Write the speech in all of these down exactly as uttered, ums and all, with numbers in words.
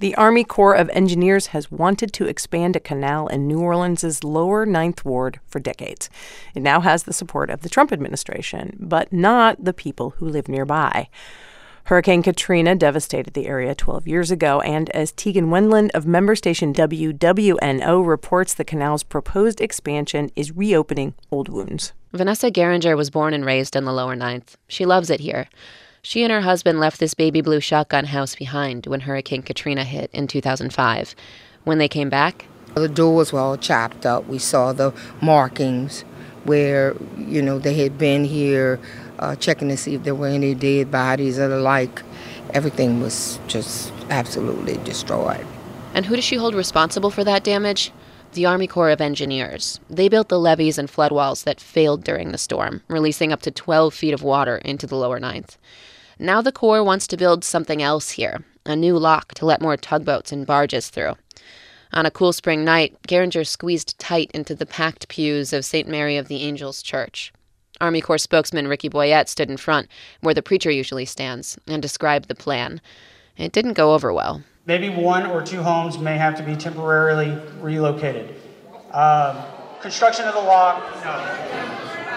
The Army Corps of Engineers has wanted to expand a canal in New Orleans' lower Ninth Ward for decades. It now has the support of the Trump administration, but not the people who live nearby. Hurricane Katrina devastated the area twelve years ago, and as Tegan Wendland of member station W W N O reports, the canal's proposed expansion is reopening old wounds. Vanessa Geringer was born and raised in the lower Ninth. She loves it here. She and her husband left this baby blue shotgun house behind when Hurricane Katrina hit in two thousand five. When they came back, the doors were all chopped up. We saw the markings where, you know, they had been here uh, checking to see if there were any dead bodies or the like. Everything was just absolutely destroyed. And who does she hold responsible for that damage? The Army Corps of Engineers. They built the levees and floodwalls that failed during the storm, releasing up to twelve feet of water into the lower Ninth. Now the Corps wants to build something else here, a new lock to let more tugboats and barges through. On a cool spring night, Geringer squeezed tight into the packed pews of Saint Mary of the Angels Church. Army Corps spokesman Ricky Boyette stood in front, where the preacher usually stands, and described the plan. It didn't go over well. Maybe one or two homes may have to be temporarily relocated. Um, construction of the lock, no.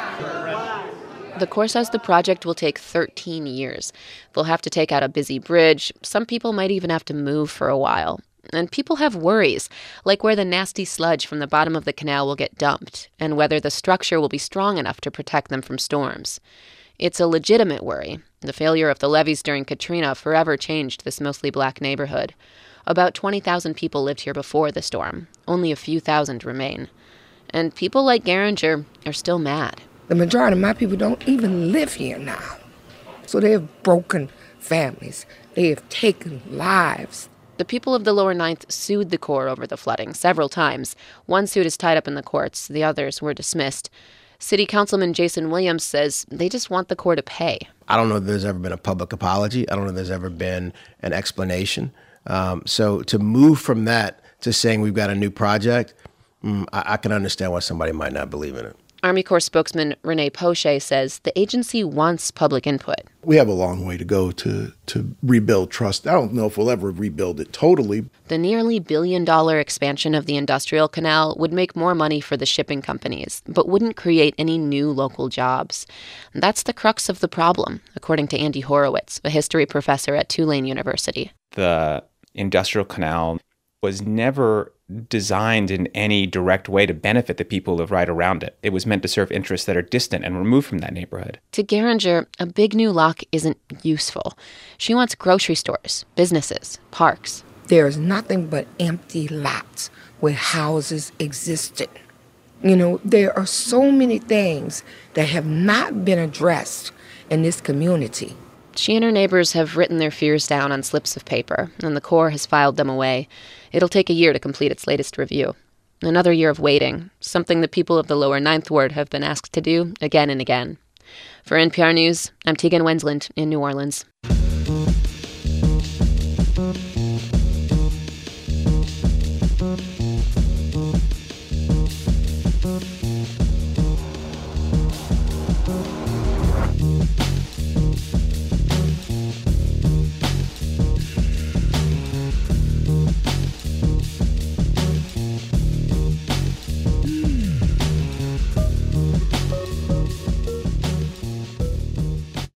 The Corps says the project will take thirteen years. They'll have to take out a busy bridge. Some people might even have to move for a while. And people have worries, like where the nasty sludge from the bottom of the canal will get dumped, and whether the structure will be strong enough to protect them from storms. It's a legitimate worry. The failure of the levees during Katrina forever changed this mostly black neighborhood. About twenty thousand people lived here before the storm. Only a few thousand remain. And people like Geringer are still mad. The majority of my people don't even live here now. So they have broken families. They have taken lives. The people of the lower Ninth sued the Corps over the flooding several times. One suit is tied up in the courts. The others were dismissed. City Councilman Jason Williams says they just want the Corps to pay. I don't know if there's ever been a public apology. I don't know if there's ever been an explanation. Um, so to move from that to saying we've got a new project, mm, I, I can understand why somebody might not believe in it. Army Corps spokesman Renee Poche says the agency wants public input. We have a long way to go to, to rebuild trust. I don't know if we'll ever rebuild it totally. The nearly billion-dollar expansion of the Industrial Canal would make more money for the shipping companies, but wouldn't create any new local jobs. That's the crux of the problem, according to Andy Horowitz, a history professor at Tulane University. The Industrial Canal was never designed in any direct way to benefit the people who live right around it. It was meant to serve interests that are distant and removed from that neighborhood. To Geringer, a big new lock isn't useful. She wants grocery stores, businesses, parks. There's nothing but empty lots where houses existed. You know, there are so many things that have not been addressed in this community. She and her neighbors have written their fears down on slips of paper, and the Corps has filed them away. It'll take a year to complete its latest review. Another year of waiting, something the people of the lower Ninth Ward have been asked to do again and again. For N P R News, I'm Tegan Wendland in New Orleans.